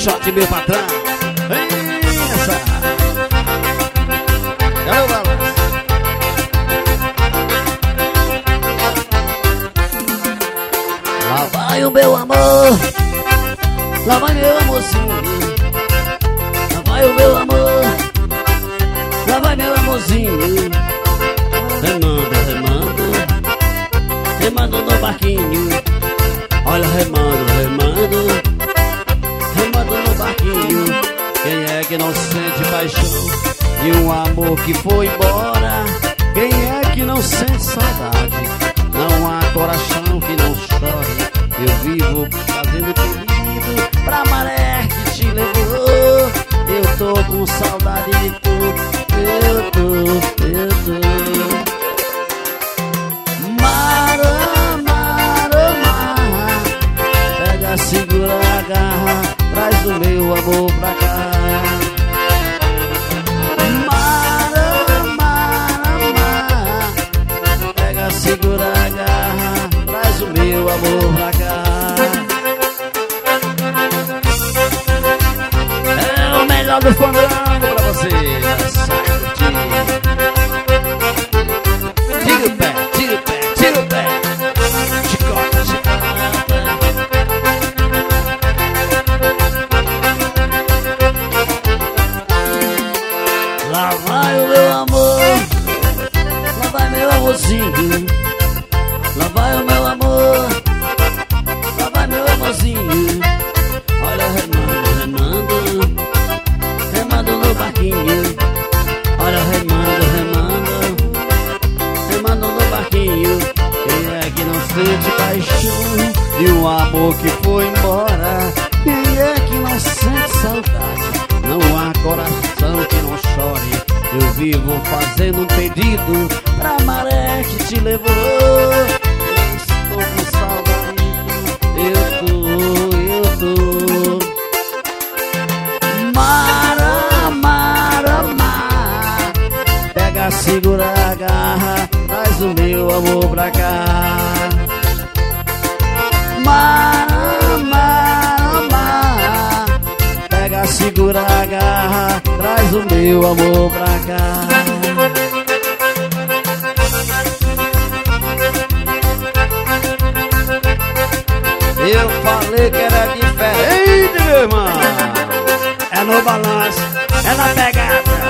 shot, meu patrão. Essa. Cadê o balanço? Lá vai o meu amor, lá vai meu amorzinho. Lá vai o meu amor, lá vai meu amorzinho. Remando, remando, remando no barquinho. Olha, remando, remando, remando no barquinho. Quem é que não sente paixão de um amor que foi embora? Quem é que não sente saudade? Não há coração que não chore. Eu vivo fazendo pedido pra maré que te levou. Eu tô com saudade de tu. Eu tô. Pega, segura, agarra, traz o meu amor pra cá. Pega, segura, agarra, traz o meu amor pra cá. É o melhor do fandango pra você. Tira o pé, tira o pé, tira o pé. Chicota, chicota. Lá vai o meu amor, lá vai meu amorzinho. Lá vai o meu amor, lá vai meu amorzinho. Olha, remando, remando, remando no barquinho. Olha, remando, remando, remando no barquinho. Quem é que não sente paixão de um amor que foi embora? Quem é que não sente saudade? Não há coração que não chore. Eu vivo fazendo um pedido pra maré que te levou. Eu estou com saudade. Eu tô. Mara, mara, mar. Pega, segura, agarra, traz o meu amor pra cá. Mara, mara, mar. Pega, segura, agarra, traz o meu amor pra cá. Eu falei que era diferente, meu irmão. É no balanço, é na pegada.